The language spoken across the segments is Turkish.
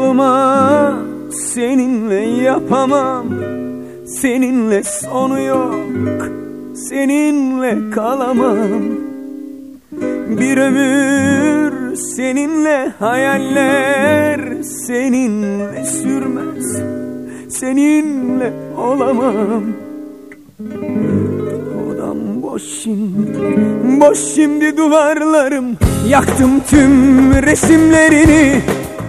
Olmaz, seninle yapamam, seninle sonu yok, seninle kalamam. Bir ömür seninle hayaller, seninle sürmez, seninle olamam. Odam boş şimdi, boş şimdi duvarlarım, yaktım tüm resimlerini.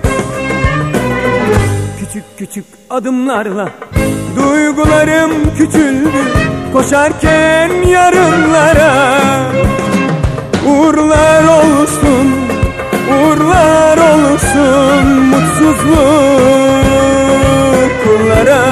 Küçük küçük adımlarla duygularım küçüldü, koşarken yarınlara. Uğurlar olsun, uğurlar olsun mutsuzluk kullara.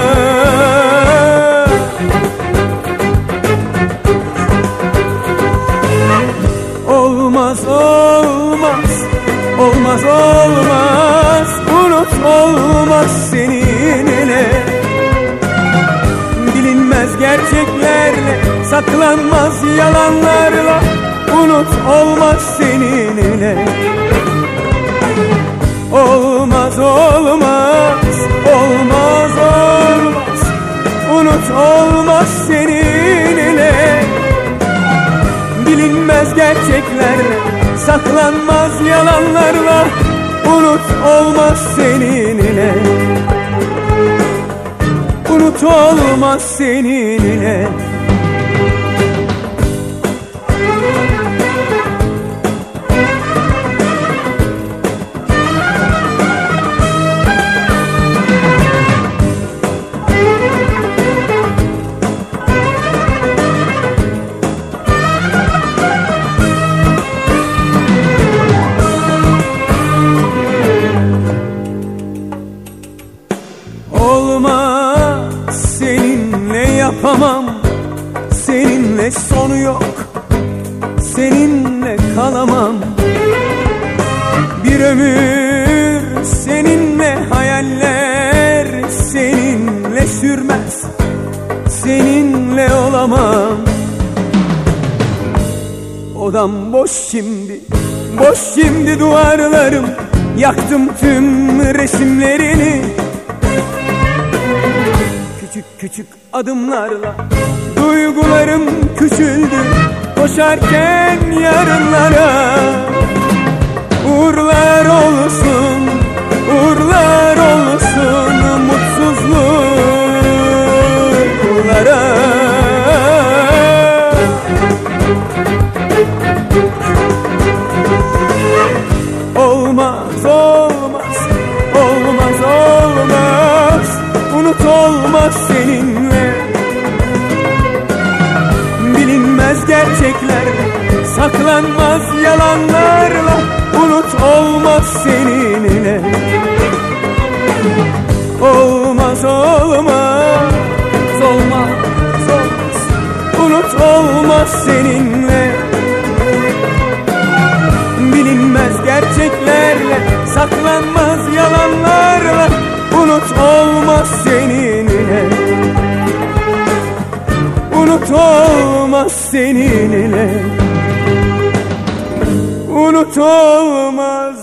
Olmaz, olmaz, olmaz, olmaz, unut olmaz seninle. Bilinmez gerçeklerle, saklanmaz yalanlarla, unut olmaz seninle. Olmaz, olmaz, olmaz, olmaz, unut olmaz seninle. Bilinmez gerçeklerle, saklanmaz yalanlarla, unut olmaz seninle. Unut olmaz seninle. Olmaz, seninle yapamam, seninle sonu yok, seninle kalamam. Bir ömür seninle hayaller, seninle sürmez, seninle olamam. Odam boş şimdi, boş şimdi duvarlarım, yaktım tüm resimlerini. Küçük küçük adımlarla duygularım küçüldü, koşarken yarınlara. Uğurlar olsun, uğurlar olsun mutsuzluklara. Olmaz, olmaz, olmaz, olmaz, unut olmaz seninle. Bilinmez gerçeklerle, saklanmaz yalanlarla, unut olmaz seninle. Olmaz, olmaz, olmaz, olmaz, unut olmaz seninle. Bilinmez gerçeklerle, saklanmaz yalanlarla, unut olmaz seninle. Unut olmaz seninle. Unut olmaz